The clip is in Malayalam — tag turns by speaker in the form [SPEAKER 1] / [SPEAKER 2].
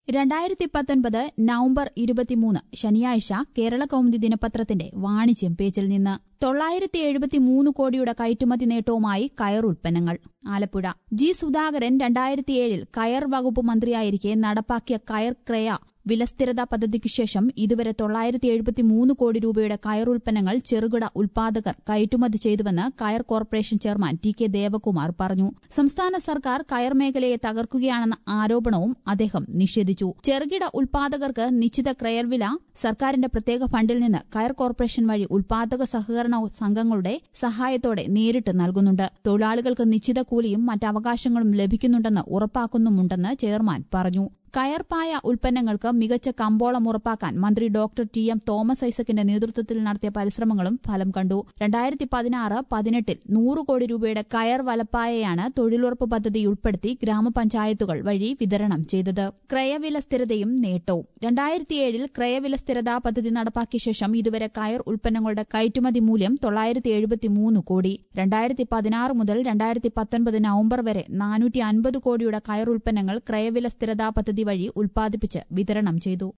[SPEAKER 1] 2019 നവംബർ 23 ശനിയാഴ്ച കേരള കൗമുദി ദിനപത്രത്തിന്റെ വാണിജ്യം പേജിൽ നിന്ന് 973 കോടിയുടെ കയറ്റുമതി നേട്ടവുമായി കയർ ഉൽപ്പന്നങ്ങൾ. ആലപ്പുഴ. ജി സുധാകരൻ 2007 കയർ വകുപ്പ് മന്ത്രിയായിരിക്കെ നടപ്പാക്കിയ കയർ ക്രയ വിലസ്ഥിരതാ പദ്ധതിക്ക് ശേഷം ഇതുവരെ 973 കോടി രൂപയുടെ കയർ ഉൽപ്പന്നങ്ങൾ ചെറുകിട ഉൽപാദകർ കയറ്റുമതി ചെയ്തുവെന്ന് കയർ കോർപ്പറേഷൻ ചെയർമാൻ ടി.കെ. ദേവകുമാർ പറഞ്ഞു. സംസ്ഥാന സർക്കാർ കയർ മേഖലയെ തകർക്കുകയാണെന്ന ആരോപണവും അദ്ദേഹം നിഷേധിച്ചു. ചെറുകിട ഉൽപാദകർക്ക് നിശ്ചിത ക്രയവില സർക്കാരിന്റെ പ്രത്യേക ഫണ്ടിൽ നിന്ന് കയർ കോർപ്പറേഷൻ വഴി ഉൽപാദക സഹകരണ സംഘങ്ങളുടെ സഹായത്തോടെ നേരിട്ട് നൽകുന്നുണ്ട്. തൊഴിലാളികൾക്ക് നിശ്ചിത കൂലിയും മറ്റ് അവകാശങ്ങളും ലഭിക്കുന്നുണ്ടെന്ന് ഉറപ്പാക്കുന്നുമുണ്ടെന്ന് ചെയർമാൻ പറഞ്ഞു. കയർപ്പായ ഉൽപ്പന്നങ്ങൾക്ക് മികച്ച കമ്പോളം ഉറപ്പാക്കാൻ മന്ത്രി ഡോക്ടർ ടി.എം. തോമസ് ഐസക്കിന്റെ നേതൃത്വത്തിൽ നടത്തിയ പരിശ്രമങ്ങളും ഫലം കണ്ടു. 2016-18 100 കോടി രൂപയുടെ കയർ വലപ്പായയാണ് തൊഴിലുറപ്പ് പദ്ധതി ഉൾപ്പെടുത്തി ഗ്രാമപഞ്ചായത്തുകൾ വഴി വിതരണം ചെയ്തത്. ക്രയവില സ്ഥിരതയും നേട്ടവും. 2007 ക്രയവില സ്ഥിരതാ പദ്ധതി നടപ്പാക്കിയ ശേഷം ഇതുവരെ കയർ ഉൽപ്പന്നങ്ങളുടെ കയറ്റുമതി മൂല്യം 973 കോടി. 2016 മുതൽ 2019 നവംബർ വരെ 450 കോടിയുടെ കയർ ഉൽപ്പന്നങ്ങൾ ക്രയവില സ്ഥിരതാ പദ്ധതി വഴി ഉൽപ്പാദിപ്പിച്ച് വിതരണം ചെയ്തു.